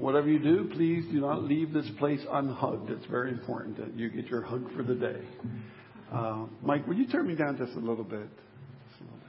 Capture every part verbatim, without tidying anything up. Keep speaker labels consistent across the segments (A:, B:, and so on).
A: whatever you do, please do not leave this place unhugged. It's very important that you get your hug for the day. Uh, Mike, will you turn me down just a little bit? Just a little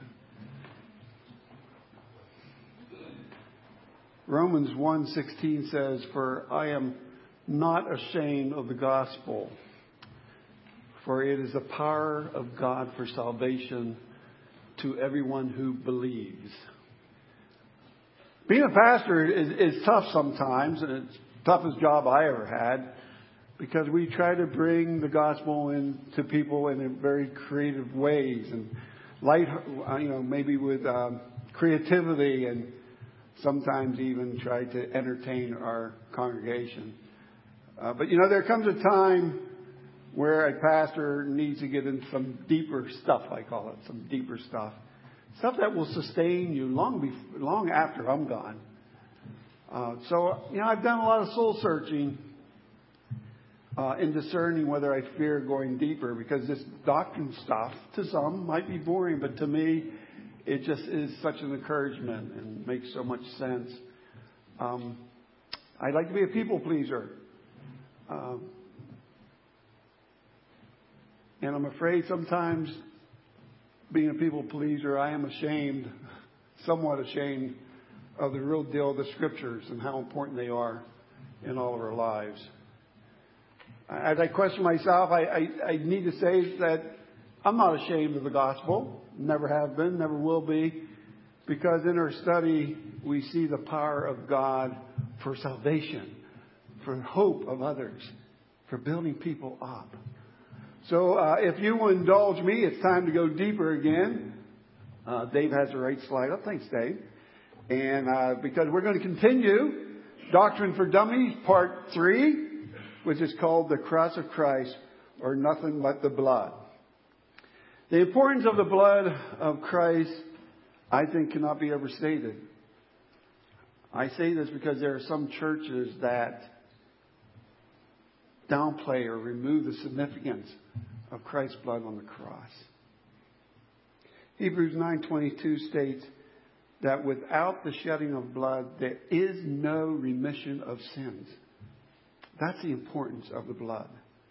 A: bit. Romans one sixteen says, "For I am not ashamed of the gospel, for it is the power of God for salvation to everyone who believes." Being a pastor is, is tough sometimes, and it's the toughest job I ever had, because we try to bring the gospel into people in very creative ways, and light, you know, maybe with um, creativity, and sometimes even try to entertain our congregation. Uh, but you know, there comes a time where a pastor needs to get into some deeper stuff, I call it, some deeper stuff. Stuff that will sustain you long before, long after I'm gone. Uh, so, you know, I've done a lot of soul searching uh, in discerning whether I fear going deeper, because this doctrine stuff, to some, might be boring, but to me, it just is such an encouragement and makes so much sense. Um, I'd like to be a people pleaser. Uh, and I'm afraid sometimes, being a people pleaser, I am ashamed, somewhat ashamed, of the real deal of the Scriptures and how important they are in all of our lives. As I question myself, I, I, I need to say that I'm not ashamed of the gospel. Never have been, never will be. Because in our study, we see the power of God for salvation, for hope of others, for building people up. So uh, if you will indulge me, it's time to go deeper again. Uh, Dave has the right slide up. Thanks, Dave. And uh, because we're going to continue Doctrine for Dummies, Part three, which is called The Cross of Christ, or Nothing But the Blood. The importance of the blood of Christ, I think, cannot be overstated. I say this because there are some churches that downplay or remove the significance of Christ's blood on the cross. Hebrews nine twenty-two states that without the shedding of blood, there is no remission of sins. That's the importance of the blood.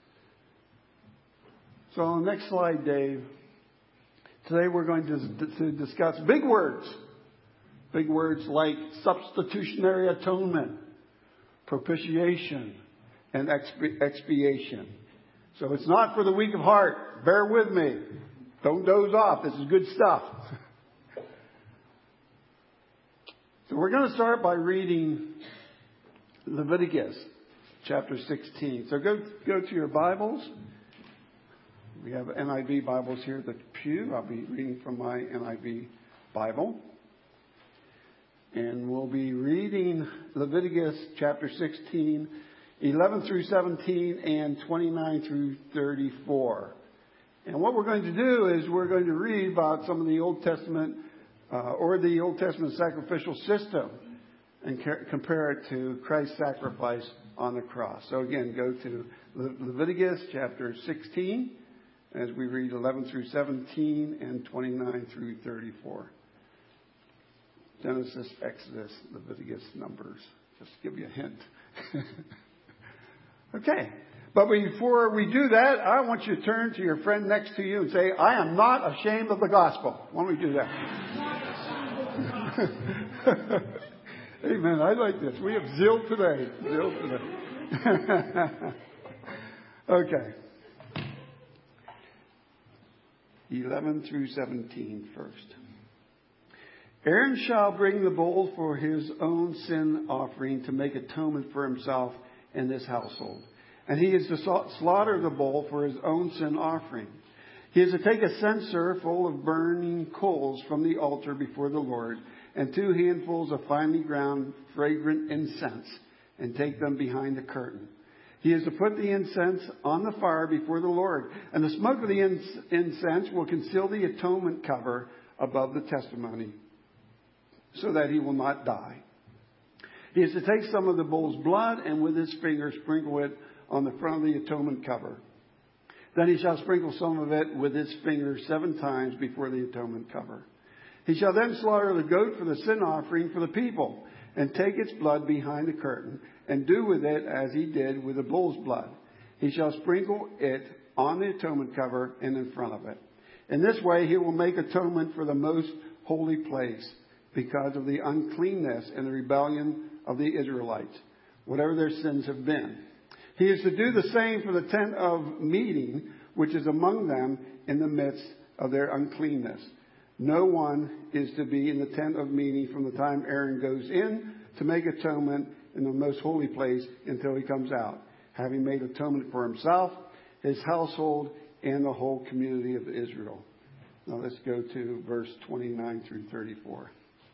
A: So on the next slide, Dave, today we're going to, to discuss big words. Big words like substitutionary atonement, propitiation, and expiation. So it's not for the weak of heart. Bear with me. Don't doze off. This is good stuff. So we're going to start by reading Leviticus chapter sixteen. So go, go to your Bibles. We have N I V Bibles here at the pew. I'll be reading from my N I V Bible. And we'll be reading Leviticus chapter sixteen, eleven through seventeen, and twenty-nine through thirty-four. And what we're going to do is we're going to read about some of the Old Testament uh, or the Old Testament sacrificial system and ca- compare it to Christ's sacrifice on the cross. So again, go to Le- Leviticus chapter sixteen as we read eleven through seventeen and twenty-nine through thirty-four. Genesis, Exodus, Leviticus, Numbers. Just to give you a hint. Okay. But before we do that, I want you to turn to your friend next to you and say, I am not ashamed of the gospel. Why don't we do that? Amen. I like this. We have zeal today. Zeal today. Okay. eleven through seventeen first. Aaron shall bring the bull for his own sin offering to make atonement for himself and his household. And he is to slaughter the bull for his own sin offering. He is to take a censer full of burning coals from the altar before the Lord, and two handfuls of finely ground fragrant incense, and take them behind the curtain. He is to put the incense on the fire before the Lord, and the smoke of the incense will conceal the atonement cover above the testimony, so that he will not die. He is to take some of the bull's blood and with his finger sprinkle it on the front of the atonement cover. Then he shall sprinkle some of it with his finger seven times before the atonement cover. He shall then slaughter the goat for the sin offering for the people, and take its blood behind the curtain, and do with it as he did with the bull's blood. He shall sprinkle it on the atonement cover and in front of it. In this way he will make atonement for the most holy place, because of the uncleanness and the rebellion of the Israelites, whatever their sins have been. He is to do the same for the tent of meeting, which is among them in the midst of their uncleanness. No one is to be in the tent of meeting from the time Aaron goes in to make atonement in the most holy place until he comes out, having made atonement for himself, his household, and the whole community of Israel. Now let's go to verse twenty-nine through thirty-four.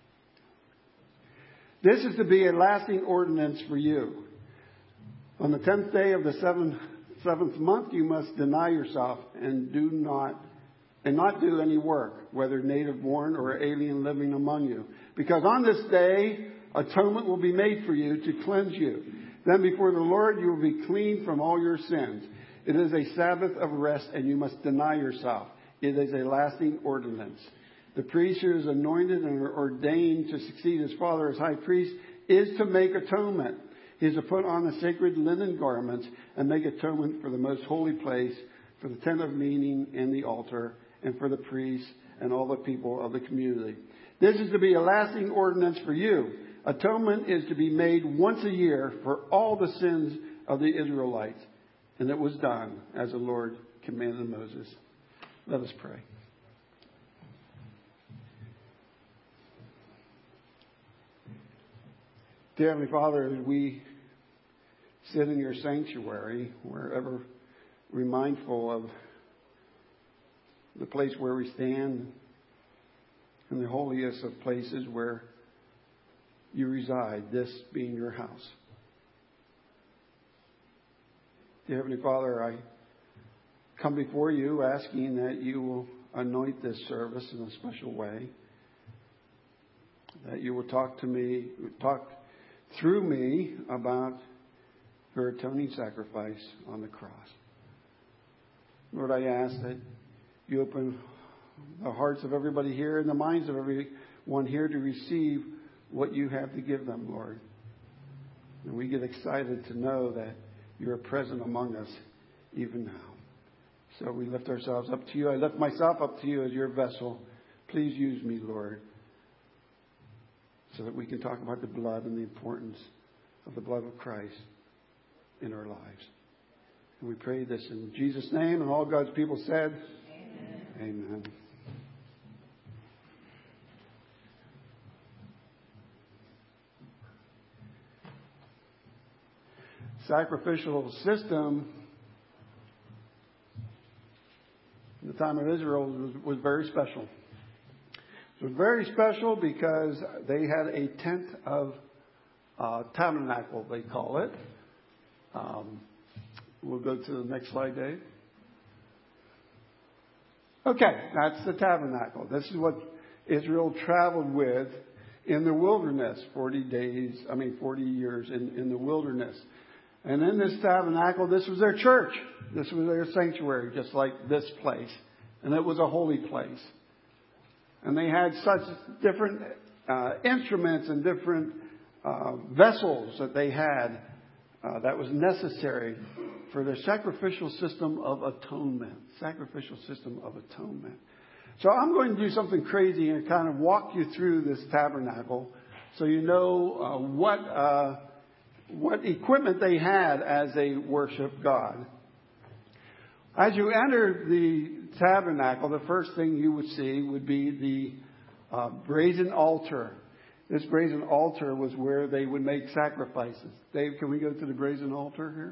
A: This is to be a lasting ordinance for you. On the tenth day of the seventh, seventh month, you must deny yourself and do not and not do any work, whether native born or alien living among you. Because on this day, atonement will be made for you to cleanse you. Then before the Lord, you will be clean from all your sins. It is a Sabbath of rest, and you must deny yourself. It is a lasting ordinance. The priest who is anointed and ordained to succeed his father as high priest is to make atonement. He is to put on the sacred linen garments and make atonement for the most holy place, for the tent of meeting and the altar, and for the priests and all the people of the community. This is to be a lasting ordinance for you. Atonement is to be made once a year for all the sins of the Israelites. And it was done as the Lord commanded Moses. Let us pray. Dear Heavenly Father, as we sit in your sanctuary, we're ever remindful of the place where we stand in the holiest of places where you reside, this being your house. Dear Heavenly Father, I come before you asking that you will anoint this service in a special way, that you will talk to me, talk through me about your atoning sacrifice on the cross. Lord, I ask that you open the hearts of everybody here and the minds of everyone here to receive what you have to give them, Lord. And we get excited to know that you are present among us even now. So we lift ourselves up to you. I lift myself up to you as your vessel. Please use me, Lord, so that we can talk about the blood and the importance of the blood of Christ in our lives. And we pray this in Jesus' name, and all God's people said, Amen. Amen. Sacrificial system in the time of Israel was, was very special. It was very special because they had a tent of uh, tabernacle, they call it. Um, we'll go to the next slide, Dave. Okay, that's the tabernacle. This is what Israel traveled with in the wilderness, forty days, I mean forty years in, in the wilderness. And in this tabernacle, this was their church. This was their sanctuary, just like this place. And it was a holy place. And they had such different uh, instruments and different uh, vessels that they had uh, that was necessary for their sacrificial system of atonement. Sacrificial system of atonement. So I'm going to do something crazy and kind of walk you through this tabernacle so you know uh, what uh, what equipment they had as they worship God. As you enter the tabernacle, the first thing you would see would be the uh, brazen altar. This brazen altar was where they would make sacrifices. Dave, can we go to the brazen altar here?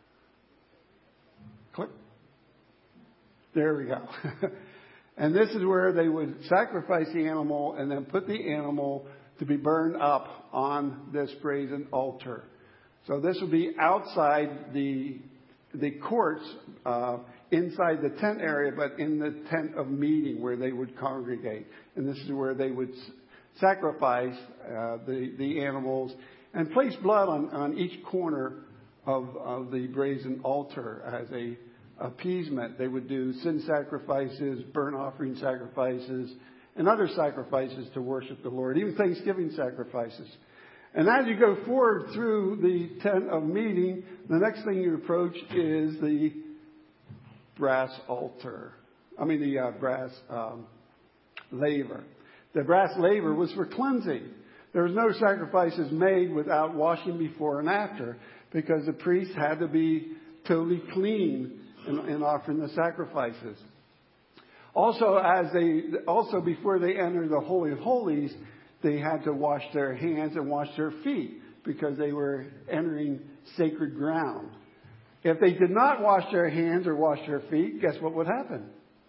A: Click. There we go. And this is where they would sacrifice the animal and then put the animal to be burned up on this brazen altar. So this would be outside the the courts, uh, inside the tent area, but in the tent of meeting where they would congregate. And this is where they would sacrifice uh, the, the animals and place blood on, on each corner of, of the brazen altar as a appeasement. They would do sin sacrifices, burnt offering sacrifices, and other sacrifices to worship the Lord, even Thanksgiving sacrifices. And as you go forward through the tent of meeting, the next thing you approach is the brass altar. I mean, the uh, brass um, laver. The brass laver was for cleansing. There was no sacrifices made without washing before and after, because the priest had to be totally clean in, in offering the sacrifices. Also, as they also before they entered the Holy of Holies, they had to wash their hands and wash their feet, because they were entering sacred ground. If they did not wash their hands or wash their feet, guess what would happen?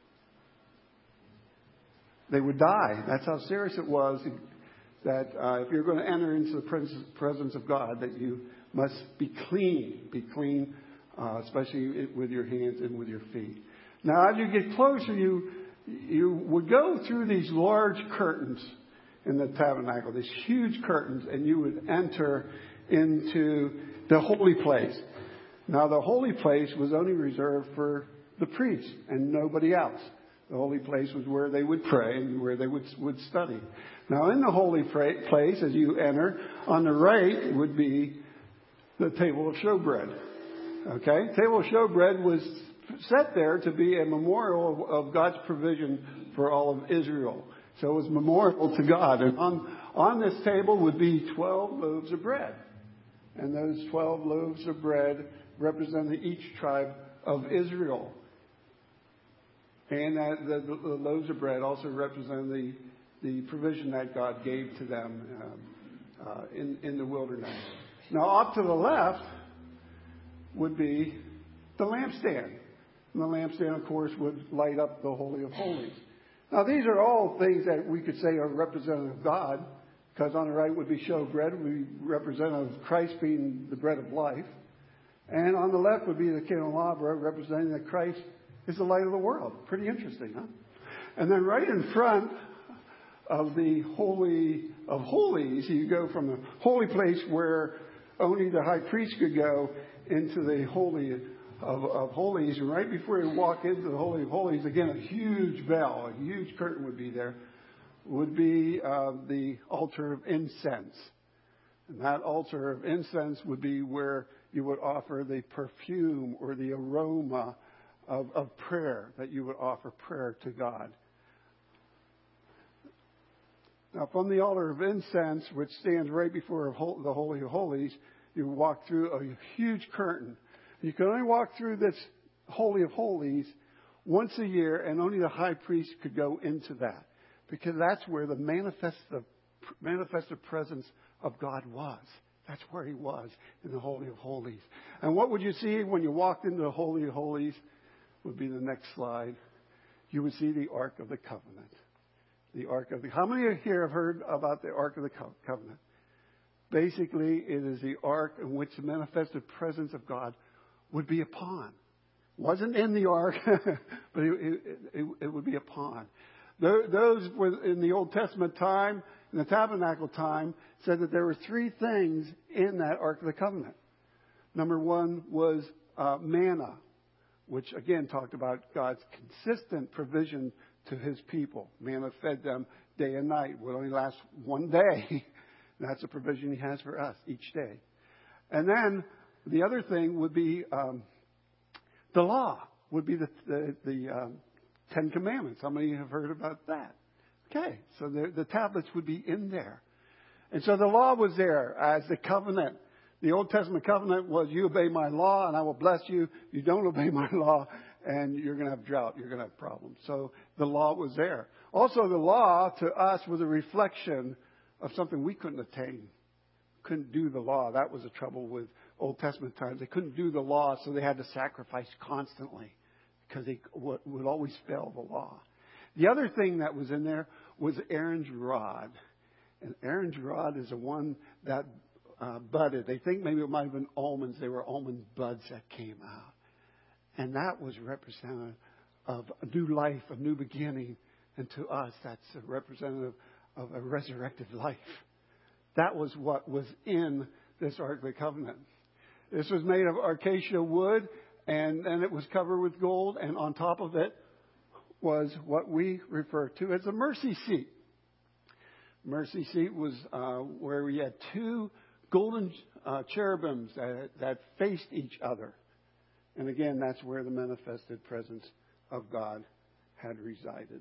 A: They would die. That's how serious it was, that uh, if you're going to enter into the presence of God, that you must be clean. Be clean, uh, especially with your hands and with your feet. Now, as you get closer, you you would go through these large curtains in the tabernacle, these huge curtains, and you would enter into the holy place. Now, the holy place was only reserved for the priests and nobody else. The holy place was where they would pray and where they would, would study. Now, in the holy place, as you enter, on the right would be the table of showbread. Okay? Table of showbread was set there to be a memorial of God's provision for all of Israel. So it was memorial to God. And on, on this table would be twelve loaves of bread. And those twelve loaves of bread represented each tribe of Israel. And that the, the, the loaves of bread also represent the, the provision that God gave to them um, uh, in, in the wilderness. Now, off to the left would be the lampstand. And the lampstand, of course, would light up the Holy of Holies. Now, these are all things that we could say are representative of God, because on the right would be showbread, would be representative of Christ being the bread of life. And on the left would be the candelabra, representing that Christ is the light of the world. Pretty interesting, huh? And then right in front of the Holy of Holies, you go from the holy place where only the high priest could go into the Holy of, of Holies. And right before you walk into the Holy of Holies, again, a huge veil, a huge curtain would be there, would be uh, the altar of incense. And that altar of incense would be where you would offer the perfume or the aroma Of, of prayer, that you would offer prayer to God. Now, from the altar of incense, which stands right before the Holy of Holies, you walk through a huge curtain. You can only walk through this Holy of Holies once a year, and only the high priest could go into that, because that's where the manifested, manifested presence of God was. That's where he was, in the Holy of Holies. And what would you see when you walked into the Holy of Holies? Would be the next slide. You would see the Ark of the Covenant. The Ark of the How many here have heard about the Ark of the Covenant? Basically, it is the Ark in which the manifested presence of God would be upon. Wasn't in the Ark, but it, it, it, it would be upon. Those in the Old Testament time, in the tabernacle time, said that there were three things in that Ark of the Covenant. Number one was uh, manna, which again talked about God's consistent provision to his people. Manna fed them day and night. It would only last one day. That's a provision he has for us each day. And then the other thing would be um, the law, would be the, the, the um, Ten Commandments. How many have heard about that? Okay, so the, the tablets would be in there. And so the law was there as the covenant. The Old Testament covenant was, you obey my law and I will bless you. You don't obey my law and you're going to have drought. You're going to have problems. So the law was there. Also, the law to us was a reflection of something we couldn't attain. Couldn't do the law. That was the trouble with Old Testament times. They couldn't do the law, so they had to sacrifice constantly because they would always fail the law. The other thing that was in there was Aaron's rod. And Aaron's rod is the one that Uh, budded. They think maybe it might have been almonds. They were almond buds that came out. And that was representative of a new life, a new beginning. And to us, that's a representative of a resurrected life. That was what was in this Ark of the Covenant. This was made of acacia wood, and then it was covered with gold. And on top of it was what we refer to as a mercy seat. Mercy seat was uh, where we had two golden uh, cherubims that, that faced each other. And again, that's where the manifested presence of God had resided.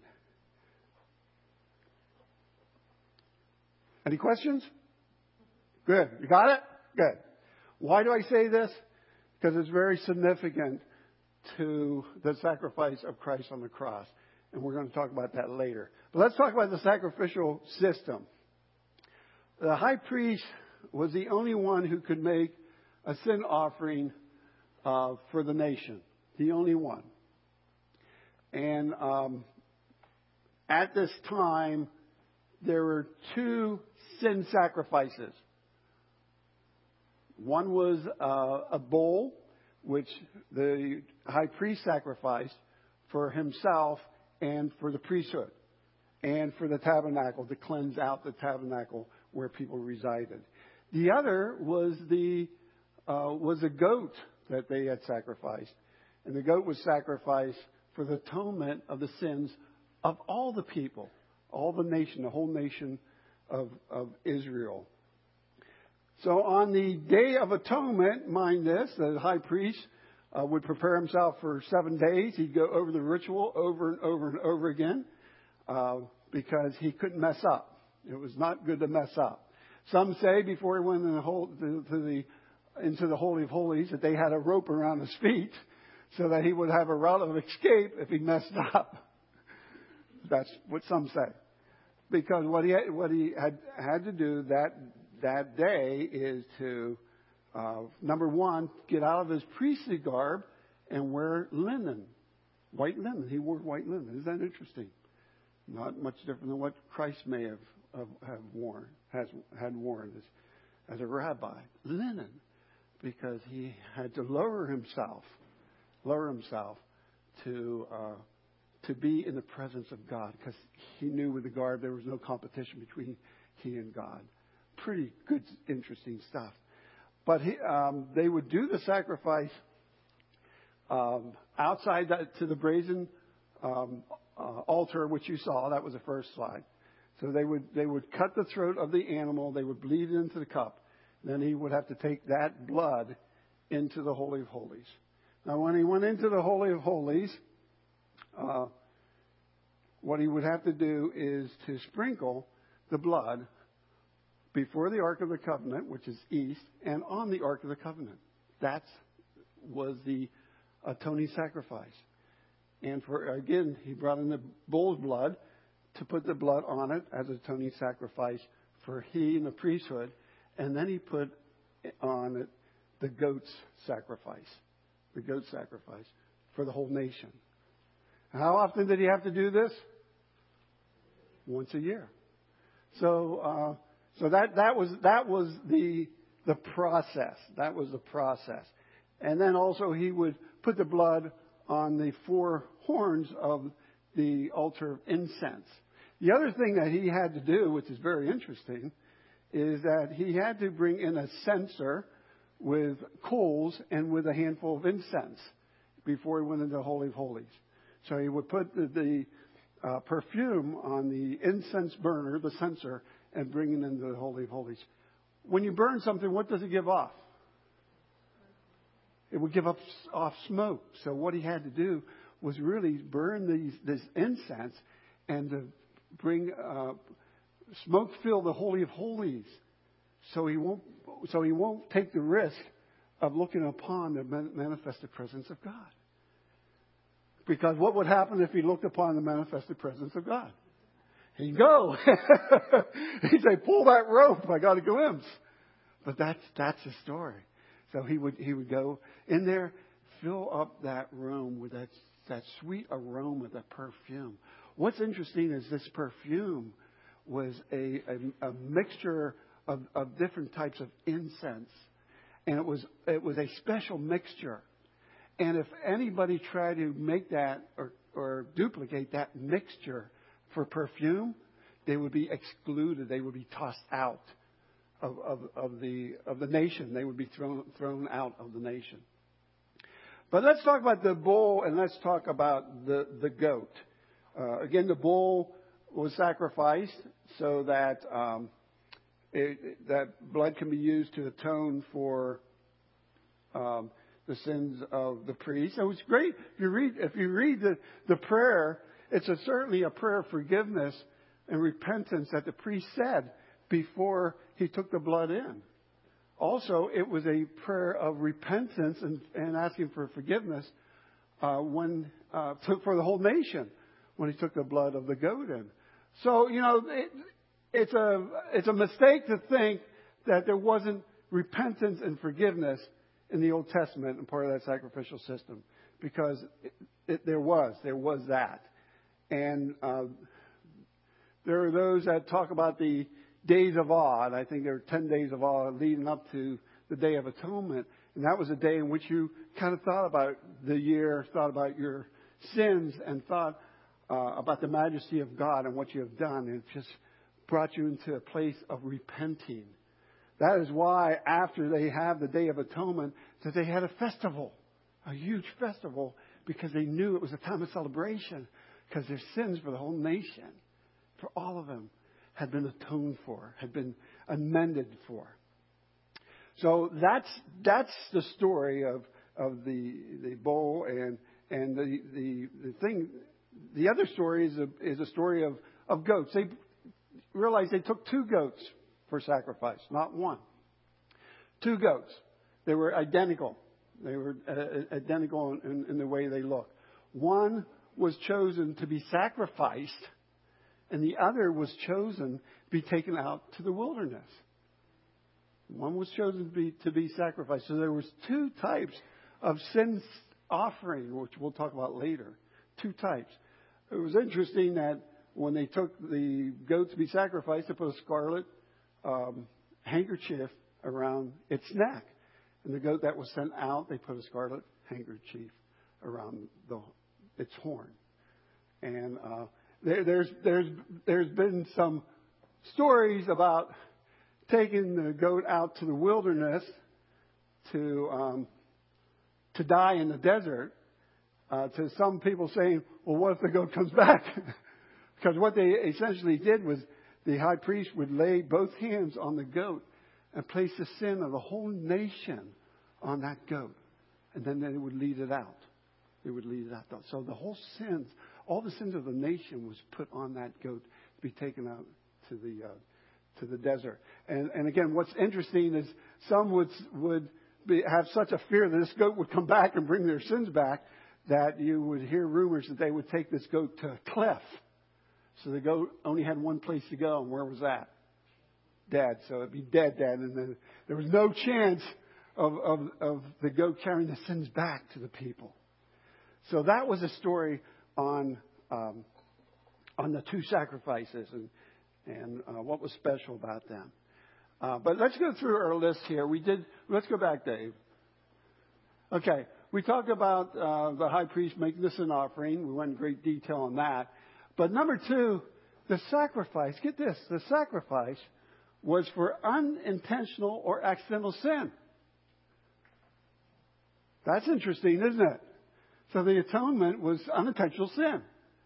A: Any questions? Good. You got it? Good. Why do I say this? Because it's very significant to the sacrifice of Christ on the cross. And we're going to talk about that later. But let's talk about the sacrificial system. The high priest was the only one who could make a sin offering uh, for the nation. The only one. And um, at this time, there were two sin sacrifices. One was uh, a bull, which the high priest sacrificed for himself and for the priesthood and for the tabernacle, to cleanse out the tabernacle where people resided. The other was the uh, was a goat that they had sacrificed. And the goat was sacrificed for the atonement of the sins of all the people, all the nation, the whole nation of, of Israel. So on the Day of Atonement, mind this, the high priest uh, would prepare himself for seven days. He'd go over the ritual over and over and over again uh, because he couldn't mess up. It was not good to mess up. Some say before he went in the whole, to, to the, into the Holy of Holies that they had a rope around his feet so that he would have a route of escape if he messed up. That's what some say. Because what he had, what he had, had to do that that day is to, uh, number one, get out of his priestly garb and wear linen, white linen. He wore white linen. Isn't that interesting? Not much different than what Christ may have, have, have worn, has had worn as, as a rabbi. Linen, because he had to lower himself, lower himself to uh, to be in the presence of God, because he knew with the garb there was no competition between he and God. Pretty good, interesting stuff. But he, um, they would do the sacrifice um, outside that, to the brazen um, uh, altar, which you saw. That was the first slide. So they would they would cut the throat of the animal. They would bleed it into the cup. Then he would have to take that blood into the Holy of Holies. Now, when he went into the Holy of Holies, uh, what he would have to do is to sprinkle the blood before the Ark of the Covenant, which is east, and on the Ark of the Covenant. That was the atoning sacrifice. And for again, he brought in the bull's blood to put the blood on it as an atoning sacrifice for he and the priesthood. And then he put on it the goat's sacrifice, the goat sacrifice for the whole nation. How often did he have to do this? Once a year. So, uh, so that that was that was the the process. That was the process. And then also he would put the blood on the four horns of the altar of incense. The other thing that he had to do, which is very interesting, is that he had to bring in a censer with coals and with a handful of incense before he went into the Holy of Holies. So he would put the, the uh, perfume on the incense burner, the censer, and bring it into the Holy of Holies. When you burn something, what does it give off? It would give up, off smoke. So what he had to do was really burn these, this incense and to bring uh, smoke fill the Holy of Holies, so he won't so he won't take the risk of looking upon the manifested presence of God. Because what would happen if he looked upon the manifested presence of God? He'd go. He'd say, "Pull that rope! I got a glimpse." But that's that's the story. So he would he would go in there, fill up that room with that that sweet aroma, that perfume. What's interesting is this perfume was a, a, a mixture of, of different types of incense. And it was it was a special mixture. And if anybody tried to make that or, or duplicate that mixture for perfume, they would be excluded. They would be tossed out of, of, of the of the nation. They would be thrown thrown out of the nation. But let's talk about the bull and let's talk about the, the goat. Uh, again, the bull was sacrificed so that um, it, that blood can be used to atone for um, the sins of the priest. It was great. If you read, if you read the, the prayer, it's a, certainly a prayer of forgiveness and repentance that the priest said before he took the blood in. Also, it was a prayer of repentance and, and asking for forgiveness uh, when uh, to, for the whole nation when he took the blood of the goat in. So, you know, it, it's a it's a mistake to think that there wasn't repentance and forgiveness in the Old Testament and part of that sacrificial system, because it, it, there was there was that, and uh, there are those that talk about the days of awe, and I think there are ten days of awe leading up to the Day of Atonement, and that was a day in which you kind of thought about the year, thought about your sins, and thought uh, about the majesty of God and what you have done, and it just brought you into a place of repenting. That is why after they have the Day of Atonement, that they had a festival, a huge festival, because they knew it was a time of celebration, because their sins for the whole nation, for all of them, had been atoned for, had been amended for. So that's that's the story of of the the bull, and and the the, the thing. The other story is a is a story of, of goats. They realized they took two goats for sacrifice, not one. Two goats. They were identical. They were uh, identical in, in the way they looked. One was chosen to be sacrificed, and the other was chosen to be taken out to the wilderness. One was chosen to be, to be sacrificed. So there was two types of sin offering, which we'll talk about later. Two types. It was interesting that when they took the goat to be sacrificed, they put a scarlet um, handkerchief around its neck. And the goat that was sent out, they put a scarlet handkerchief around the, its horn. And uh, there, there's there's there's been some stories about taking the goat out to the wilderness to um, to die in the desert. Uh, to some people saying, well, what if the goat comes back? Because what they essentially did was the high priest would lay both hands on the goat and place the sin of the whole nation on that goat. And then they would lead it out. They would lead it out. So the whole sins, all the sins of the nation was put on that goat to be taken out to the uh, to the desert. And, and again, what's interesting is some would would be, have such a fear that this goat would come back and bring their sins back, that you would hear rumors that they would take this goat to a cliff. So the goat only had one place to go, and where was that? Dead. So it'd be dead, dead. And then there was no chance of, of, of the goat carrying the sins back to the people. So that was a story on um, on the two sacrifices and, and uh, what was special about them. Uh, but let's go through our list here. We did. Let's go back, Dave. Okay. We talked about uh, the high priest making the sin offering. We went in great detail on that. But number two, the sacrifice. Get this. The sacrifice was for unintentional or accidental sin. That's interesting, isn't it? So the atonement was unintentional sin.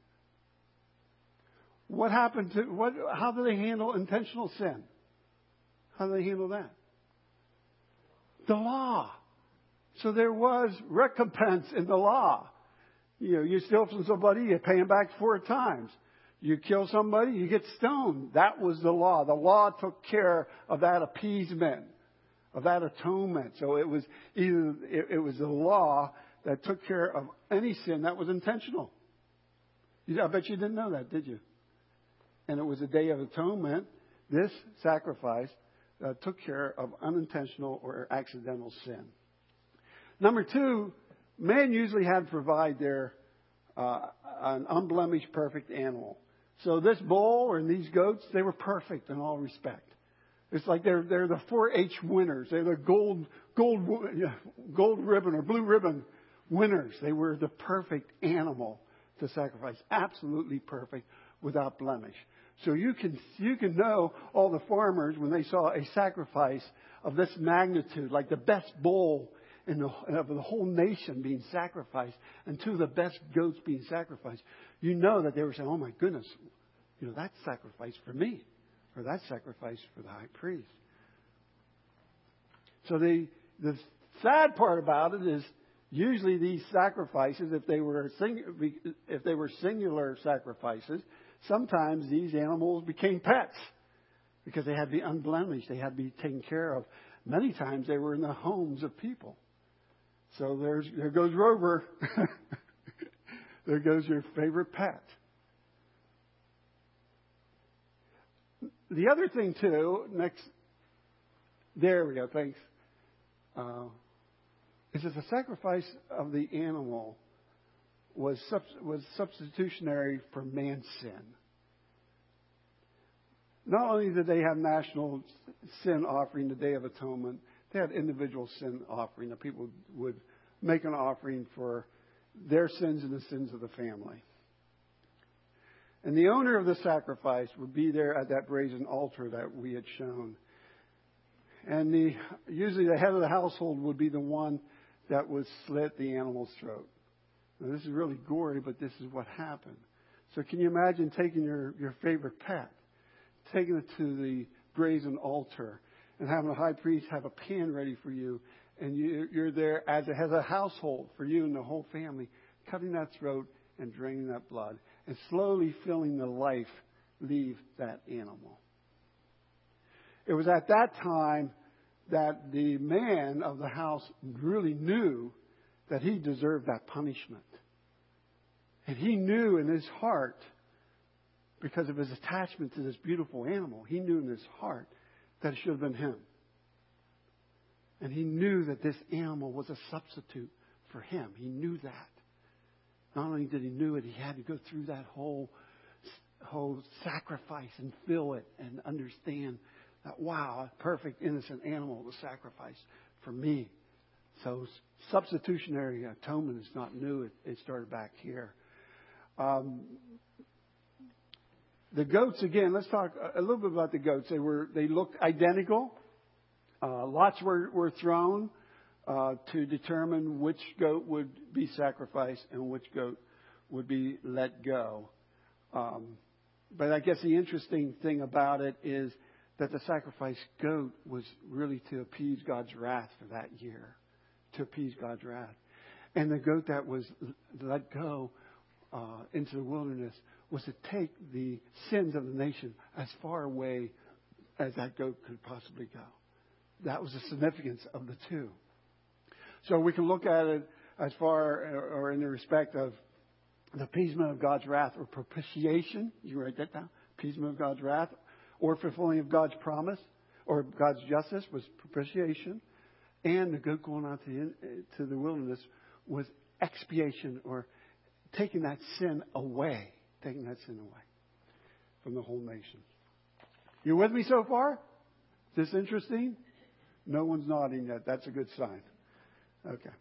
A: What happened to, what, how do they handle intentional sin? How do they handle that? The law. So there was recompense in the law. You know, you steal from somebody, you pay them back four times. You kill somebody, you get stoned. That was the law. The law took care of that appeasement, of that atonement. So it was either it, it was the law that took care of any sin that was intentional. I bet you didn't know that, did you? And it was a day of atonement. This sacrifice uh, took care of unintentional or accidental sin. Number two, men usually had to provide their uh, an unblemished, perfect animal. So this bull and these goats, they were perfect in all respect. It's like they're they're the four H winners. They're the gold gold gold ribbon or blue ribbon winners. They were the perfect animal to sacrifice, absolutely perfect, without blemish. So you can you can know all the farmers when they saw a sacrifice of this magnitude, like the best bull in the, of the whole nation being sacrificed, and two of the best goats being sacrificed, you know that they were saying, "Oh my goodness, You know, that's sacrifice for me, or that's sacrifice for the high priest. So the the sad part about it is usually these sacrifices, if they were sing, if they were singular sacrifices, sometimes these animals became pets because they had to be unblemished, they had to be taken care of. Many times they were in the homes of people. So there's there goes Rover. There goes your favorite pet. The other thing too, next, there we go, thanks, uh, is that the sacrifice of the animal was sub, was substitutionary for man's sin. Not only did they have national sin offering, the Day of Atonement, they had individual sin offering. That people would make an offering for their sins and the sins of the family. And the owner of the sacrifice would be there at that brazen altar that we had shown. And the, usually the head of the household would be the one that would slit the animal's throat. Now, this is really gory, but this is what happened. So can you imagine taking your, your favorite pet, taking it to the brazen altar, and having a high priest have a pan ready for you, and you, you're there as a, as a household for you and the whole family, cutting that throat and draining that blood, and slowly feeling the life leave that animal. It was at that time that the man of the house really knew that he deserved that punishment. And he knew in his heart, because of his attachment to this beautiful animal, he knew in his heart that it should have been him. And he knew that this animal was a substitute for him. He knew that. Not only did he know it, he had to go through that whole, whole sacrifice and feel it and understand that, wow, a perfect, innocent animal was sacrificed for me. So substitutionary atonement is not new. It, it started back here. Um, the goats, again, let's talk a little bit about the goats. They were they looked identical. Uh, lots were, were thrown uh, to determine which goat would be sacrificed and which goat would be let go. Um, but I guess the interesting thing about it is that the sacrifice goat was really to appease God's wrath for that year, to appease God's wrath. And the goat that was let go uh, into the wilderness was to take the sins of the nation as far away as that goat could possibly go. That was the significance of the two. So we can look at it as far, or in the respect of the appeasement of God's wrath, or propitiation. You write that down. Appeasement of God's wrath, or fulfilling of God's promise, or God's justice was propitiation. And the goat going out to, to the wilderness was expiation, or taking that sin away. Taking that sin away from the whole nation. You with me so far? Is this interesting? No one's nodding yet. That's a good sign. Okay.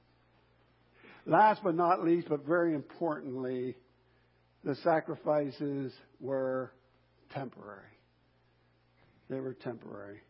A: Last but not least, but very importantly, the sacrifices were temporary. They were temporary.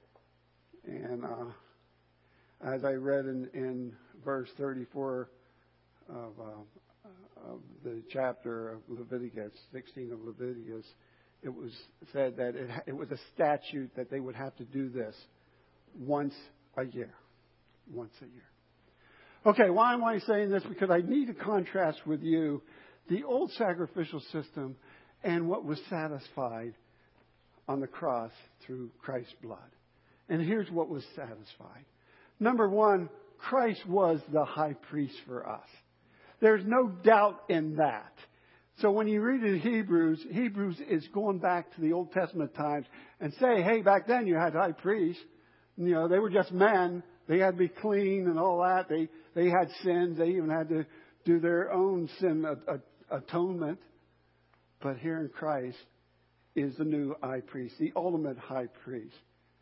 A: And uh, as I read in, in verse thirty-four of, uh, of the chapter of Leviticus, sixteen of Leviticus, it was said that it, it was a statute that they would have to do this once a year. Once a year. Okay, why am I saying this? Because I need to contrast with you the old sacrificial system and what was satisfied on the cross through Christ's blood. And here's what was satisfied. Number one, Christ was the high priest for us. There's no doubt in that. So when you read in Hebrews, Hebrews is going back to the Old Testament times and say, hey, back then you had high priests. You know, they were just men. They had to be clean and all that. They they had sins. They even had to do their own sin atonement. But here in Christ is the new high priest, the ultimate high priest.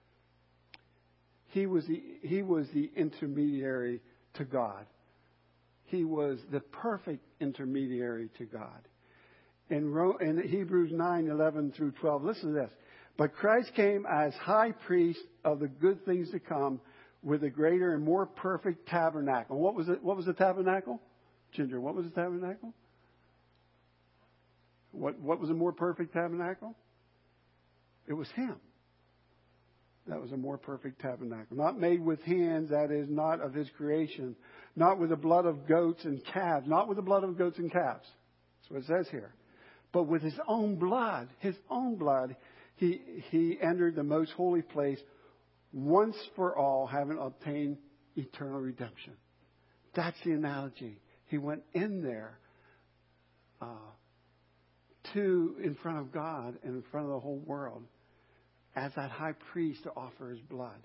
A: He was the he was the intermediary to God. He was the perfect intermediary to God. In, in Hebrews nine, eleven through twelve, listen to this. But Christ came as high priest of the good things to come with a greater and more perfect tabernacle. What was it? What was the tabernacle? Ginger, what was the tabernacle? What, what was a more perfect tabernacle? It was Him. That was a more perfect tabernacle. Not made with hands, that is, not of His creation. Not with the blood of goats and calves. Not with the blood of goats and calves. That's what it says here. But with His own blood, His own blood, He, he entered the most holy place once for all, having obtained eternal redemption. That's the analogy. He went in there uh, to, in front of God and in front of the whole world as that high priest to offer His blood.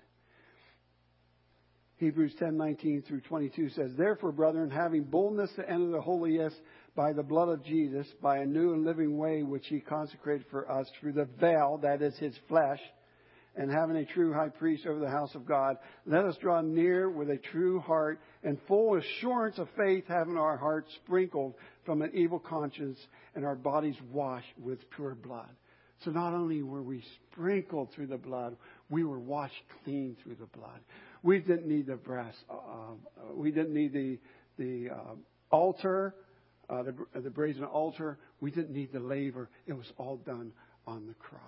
A: Hebrews ten nineteen through twenty-two says, Therefore, brethren, having boldness to enter the holiest by the blood of Jesus, by a new and living way which He consecrated for us through the veil, that is His flesh, and having a true high priest over the house of God, let us draw near with a true heart and full assurance of faith, having our hearts sprinkled from an evil conscience and our bodies washed with pure blood. So not only were we sprinkled through the blood, we were washed clean through the blood. We didn't need the brass. Uh, we didn't need the the uh, altar, uh, the, the brazen altar. We didn't need the laver. It was all done on the cross.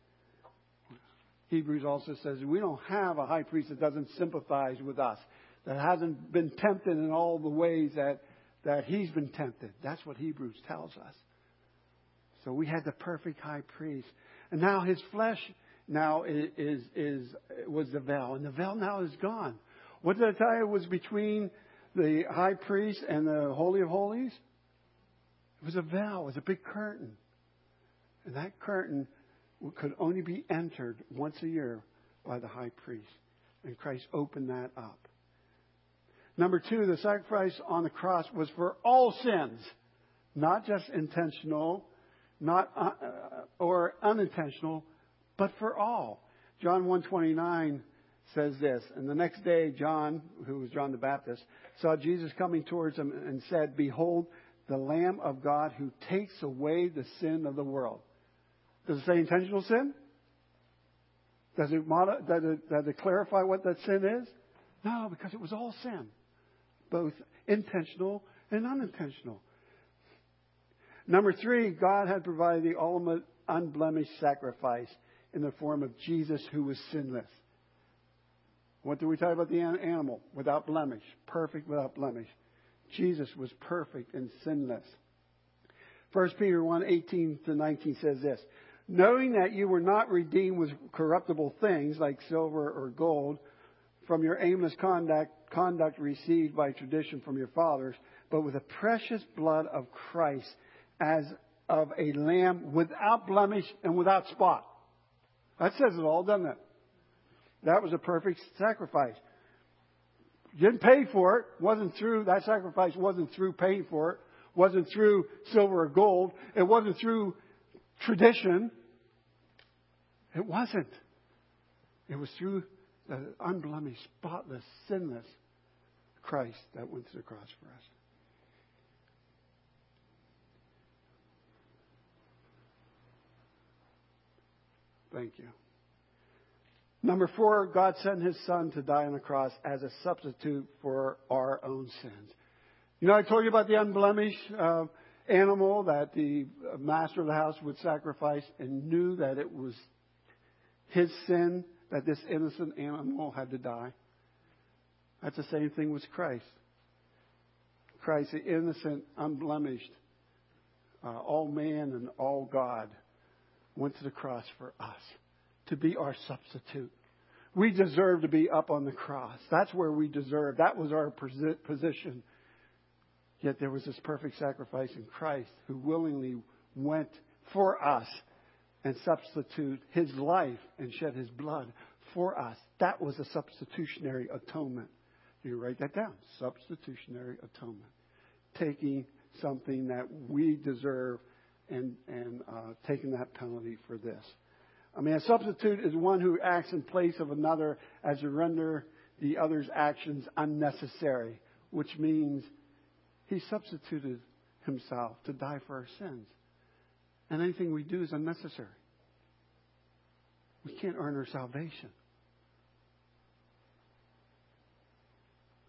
A: Hebrews also says we don't have a high priest that doesn't sympathize with us, that hasn't been tempted in all the ways that, that He's been tempted. That's what Hebrews tells us. So we had the perfect high priest. And now His flesh now is, is, is was the veil. And the veil now is gone. What did I tell you was between the high priest and the Holy of Holies? It was a veil. It was a big curtain. And that curtain could only be entered once a year by the high priest. And Christ opened that up. Number two, the sacrifice on the cross was for all sins. Not just intentional, not uh, or unintentional, but for all. John one twenty-nine says this, and the next day John, who was John the Baptist, saw Jesus coming towards him and said, Behold, the Lamb of God who takes away the sin of the world. Does it say intentional sin? Does it, does it, does it clarify what that sin is? No, because it was all sin. Both intentional and unintentional. Number three, God had provided the ultimate unblemished sacrifice in the form of Jesus, who was sinless. What did we talk about the animal? Without blemish. Perfect without blemish. Jesus was perfect and sinless. First Peter one eighteen to nineteen says this. Knowing that you were not redeemed with corruptible things like silver or gold from your aimless conduct, conduct received by tradition from your fathers, but with the precious blood of Christ as of a lamb without blemish and without spot. That says it all, doesn't it? That was a perfect sacrifice. You didn't pay for it. Wasn't through that sacrifice wasn't through paying for it. Wasn't through silver or gold. It wasn't through tradition. It wasn't. It was through the unblemished, spotless, sinless Christ that went to the cross for us. Thank you. Number four, God sent His Son to die on the cross as a substitute for our own sins. You know, I told you about the unblemished uh, animal that the master of the house would sacrifice and knew that it was his sin that this innocent animal had to die. That's the same thing with Christ. Christ, the innocent, unblemished, uh, all man and all God, went to the cross for us to be our substitute. We deserve to be up on the cross. That's where we deserve. That was our position. Yet there was this perfect sacrifice in Christ who willingly went for us and substitute His life and shed His blood for us. That was a substitutionary atonement. You write that down. Substitutionary atonement. Taking something that we deserve and, and uh, taking that penalty for this. I mean, a substitute is one who acts in place of another as to render the other's actions unnecessary, which means He substituted Himself to die for our sins. And anything we do is unnecessary. We can't earn our salvation.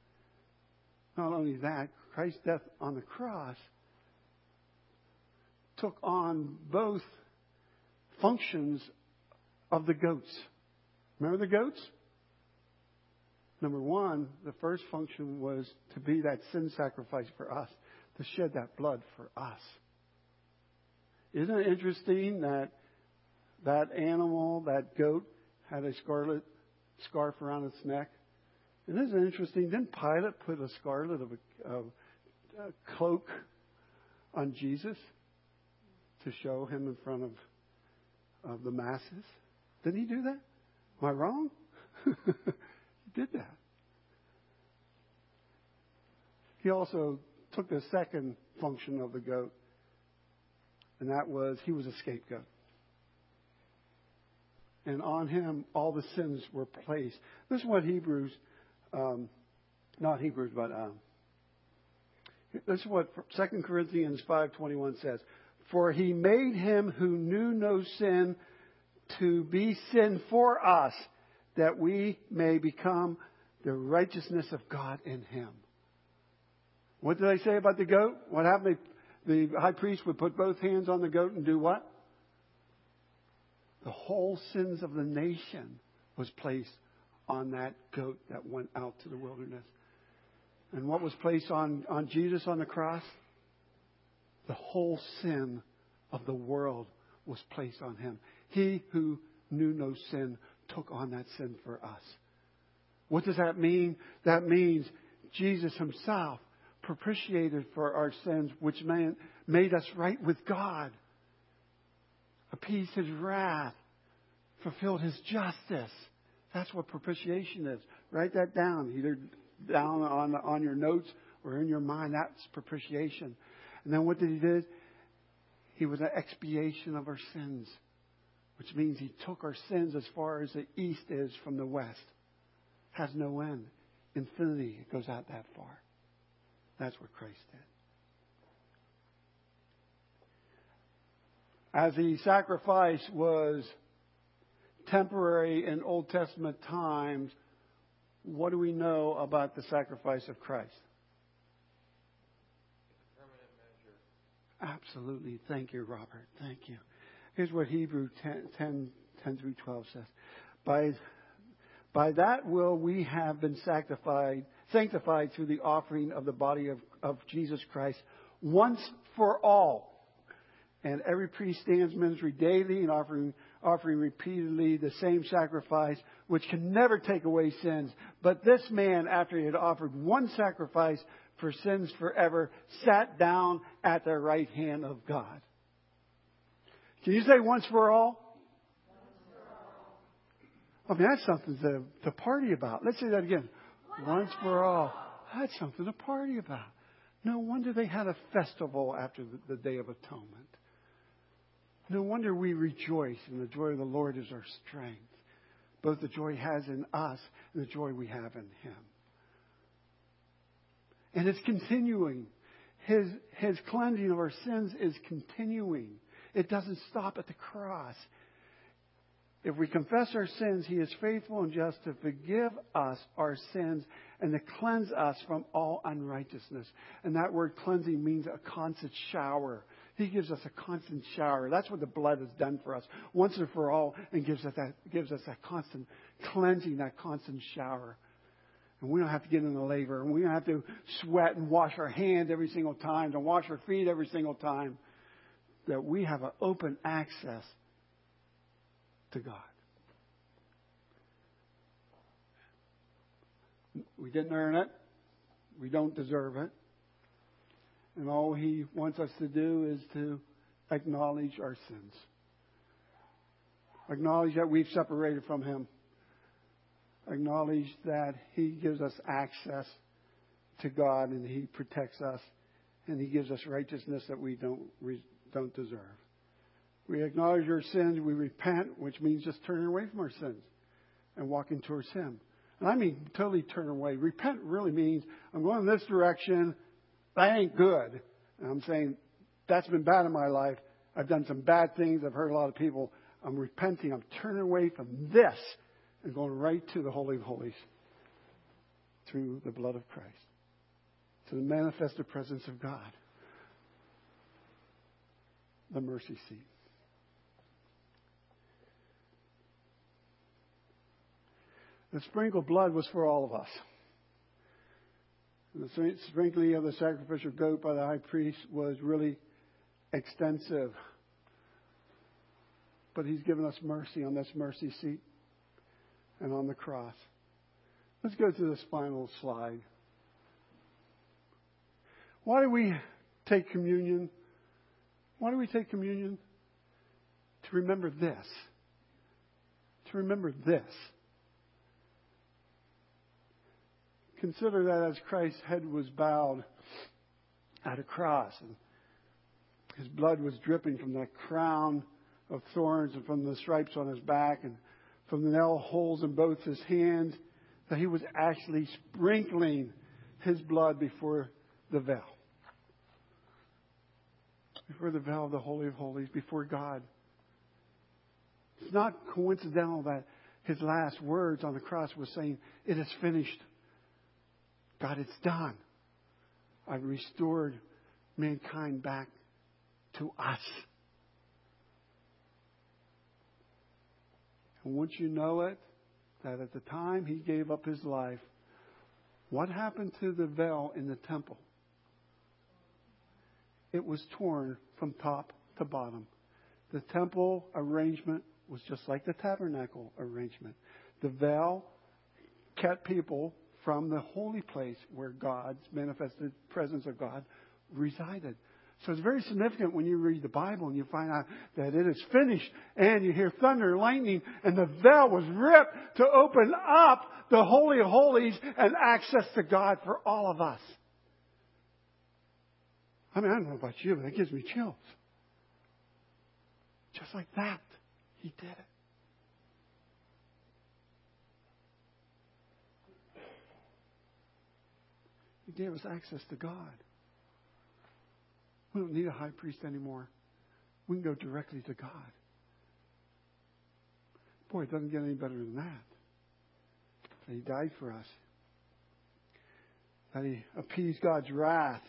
A: Not only that, Christ's death on the cross took on both functions of the goats. Remember the goats? Number one, the first function was to be that sin sacrifice for us, to shed that blood for us. Isn't it interesting that that animal, that goat, had a scarlet scarf around its neck? And isn't it interesting? Didn't Pilate put a scarlet of a, of a cloak on Jesus to show him in front of, of the masses? Didn't he do that? Am I wrong? He did that. He also took the second function of the goat, and that was he was a scapegoat. And on him, all the sins were placed. This is what Hebrews, um, not Hebrews, but um, this is what Second Corinthians five twenty-one says. For he made him who knew no sin to be sin for us, that we may become the righteousness of God in him. What did I say about the goat? What happened? The high priest would put both hands on the goat and do what? The whole sins of the nation was placed on that goat that went out to the wilderness. And what was placed on, on Jesus on the cross? The whole sin of the world was placed on him. He who knew no sin took on that sin for us. What does that mean? That means Jesus himself propitiated for our sins, which made us right with God, appeased his wrath, fulfilled his justice. That's what propitiation is. Write that down, either down on, on your notes or in your mind. That's propitiation. And then what did he do? He was an expiation of our sins, which means he took our sins as far as the east is from the west. Has no end. Infinity. It goes out that far. That's what Christ did. As the sacrifice was temporary in Old Testament times, what do we know about the sacrifice of Christ? Permanent measure. Absolutely. Thank you, Robert. Thank you. Here's what Hebrews ten, ten through twelve says. By, by that will we have been sanctified, sanctified through the offering of the body of, of Jesus Christ once for all. And every priest stands ministry daily and offering, offering repeatedly the same sacrifice, which can never take away sins. But this man, after he had offered one sacrifice for sins forever, sat down at the right hand of God. Can you say once for all? I mean, that's something to, to party about. Let's say that again. Once for all. That's something to party about. No wonder they had a festival after the, the Day of Atonement. No wonder we rejoice, and the joy of the Lord is our strength. Both the joy he has in us and the joy we have in him. And it's continuing. His, his cleansing of our sins is continuing. It doesn't stop at the cross. If we confess our sins, he is faithful and just to forgive us our sins and to cleanse us from all unrighteousness. And that word cleansing means a constant shower. He gives us a constant shower. That's what the blood has done for us once and for all, and gives us that gives us that constant cleansing, that constant shower. And we don't have to get into labor, and we don't have to sweat and wash our hands every single time, and wash our feet every single time. That we have an open access to God. We didn't earn it. We don't deserve it. And all he wants us to do is to acknowledge our sins. Acknowledge that we've separated from him. Acknowledge that he gives us access to God and he protects us. And he gives us righteousness that we don't, we don't deserve. We acknowledge our sins. We repent, which means just turning away from our sins and walking towards him. And I mean totally turn away. Repent really means I'm going in this direction. That ain't good. And I'm saying that's been bad in my life. I've done some bad things. I've hurt a lot of people. I'm repenting. I'm turning away from this and going right to the Holy of Holies through the blood of Christ, to the manifested presence of God. the mercy seat. The sprinkled blood was for all of us. And the sprinkling of the sacrificial goat by the high priest was really extensive. But He's given us mercy on this mercy seat and on the cross. Let's go to this final slide. Why do we take communion? Why do we take communion? To remember this. To remember this. Consider that as Christ's head was bowed at a cross, and His blood was dripping from that crown of thorns and from the stripes on His back and from the nail holes in both His hands, that He was actually sprinkling His blood before the veil. Before the veil of the Holy of Holies, before God. It's not coincidental that His last words on the cross was saying, "It is finished. God, it's done. I've restored mankind back to us." And once you know it, that at the time He gave up His life, what happened to the veil in the temple? It was torn from top to bottom. The temple arrangement was just like the tabernacle arrangement. The veil kept people from the holy place where God's manifested presence of God resided. So it's very significant when you read the Bible and you find out that it is finished and you hear thunder and lightning and the veil was ripped to open up the Holy of Holies and access to God for all of us. I mean, I don't know about you, but it gives me chills. Just like that, He did it. He gave us access to God. We don't need a high priest anymore. We can go directly to God. Boy, it doesn't get any better than that. That He died for us. That He appeased God's wrath.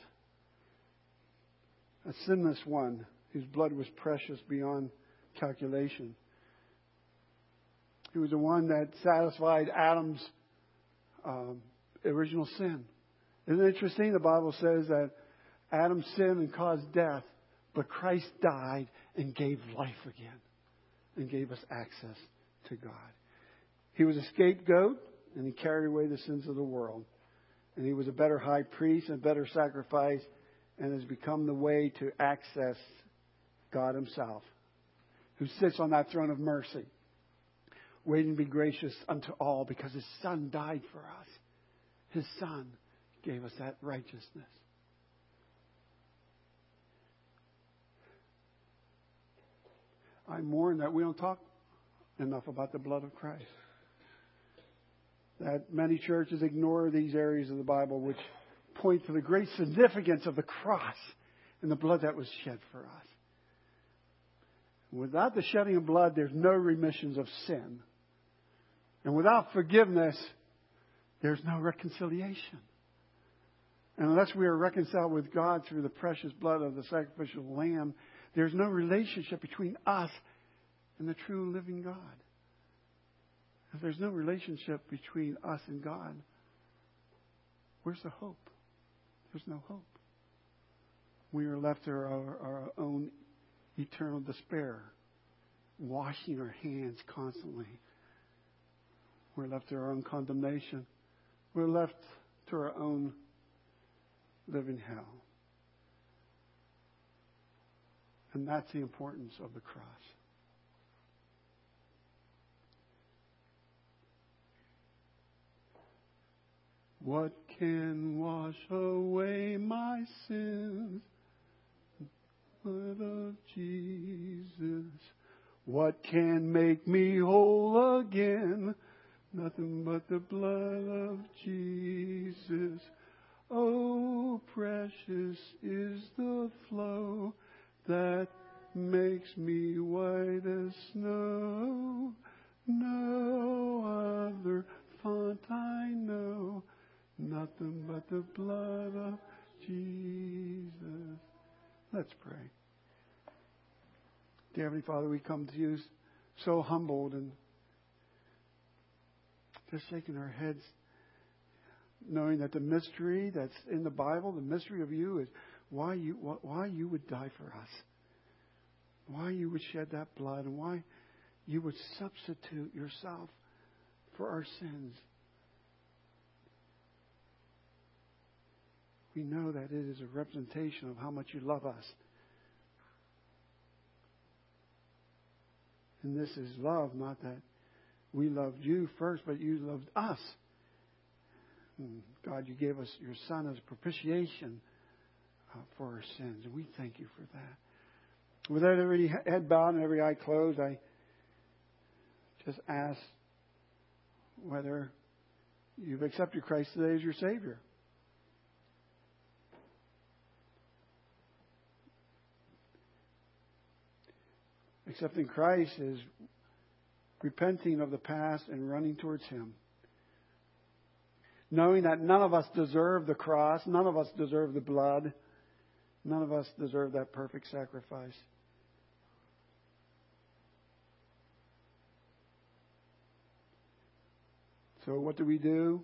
A: A sinless one whose blood was precious beyond calculation. He was the one that satisfied Adam's um, original sin. Isn't it interesting? The Bible says that Adam sinned and caused death, but Christ died and gave life again and gave us access to God. He was a scapegoat and He carried away the sins of the world. And He was a better high priest and a better sacrifice and has become the way to access God Himself, who sits on that throne of mercy, waiting to be gracious unto all because His Son died for us. His Son gave us that righteousness. I mourn that we don't talk enough about the blood of Christ. That many churches ignore these areas of the Bible which point to the great significance of the cross and the blood that was shed for us. Without the shedding of blood, there's no remissions of sin. And without forgiveness, there's no reconciliation. And unless we are reconciled with God through the precious blood of the sacrificial lamb, there's no relationship between us and the true living God. If there's no relationship between us and God, where's the hope? There's no hope. We are left to our, our own eternal despair, washing our hands constantly. We're left to our own condemnation. We're left to our own living hell. And that's the importance of the cross. What can wash away my sins? The blood of Jesus. What can make me whole again? Nothing but the blood of Jesus. Oh, precious is the flow that makes me white as snow. No other font I know. Nothing but the blood of Jesus. Let's pray. Dear Heavenly Father, we come to you so humbled and just shaking our heads, knowing that the mystery that's in the Bible, the mystery of you, is why you why you would die for us, why you would shed that blood, and why you would substitute yourself for our sins. We know that it is a representation of how much you love us. And this is love, not that we loved you first, but you loved us. And God, you gave us your Son as a propitiation uh, for our sins. And we thank you for that. With every head bowed and every eye closed, I just ask whether you've accepted Christ today as your Savior. Accepting Christ is repenting of the past and running towards Him. Knowing that none of us deserve the cross, none of us deserve the blood, none of us deserve that perfect sacrifice. So what do we do?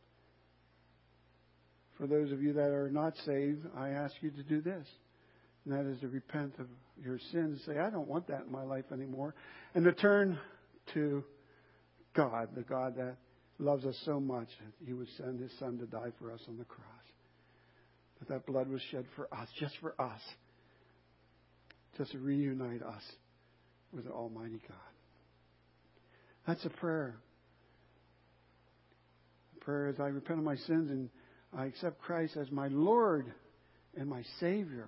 A: For those of you that are not saved, I ask you to do this. And that is to repent of your sins. Say, I don't want that in my life anymore. And to turn to God, the God that loves us so much that He would send His Son to die for us on the cross. That that blood was shed for us, just for us. Just to reunite us with the Almighty God. That's a prayer. The prayer is, I repent of my sins and I accept Christ as my Lord and my Savior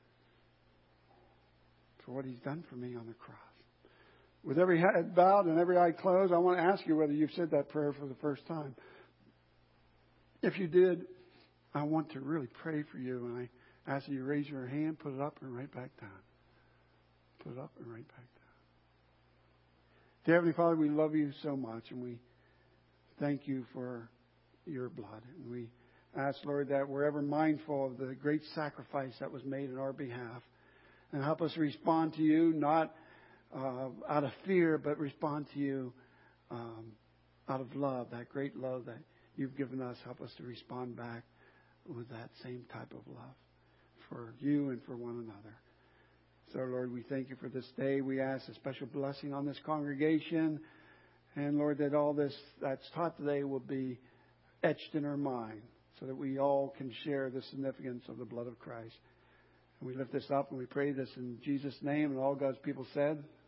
A: for what He's done for me on the cross. With every head bowed and every eye closed, I want to ask you whether you've said that prayer for the first time. If you did, I want to really pray for you. And I ask you to raise your hand, put it up, and right back down. Put it up and right back down. Dear Heavenly Father, we love you so much, and we thank you for your blood. And we ask, Lord, that we're ever mindful of the great sacrifice that was made in our behalf. And help us respond to you, not uh, out of fear, but respond to you um, out of love, that great love that you've given us. Help us to respond back with that same type of love for you and for one another. So, Lord, we thank you for this day. We ask a special blessing on this congregation. And, Lord, that all this that's taught today will be etched in our mind so that we all can share the significance of the blood of Christ. And we lift this up and we pray this in Jesus' name. And all God's people said,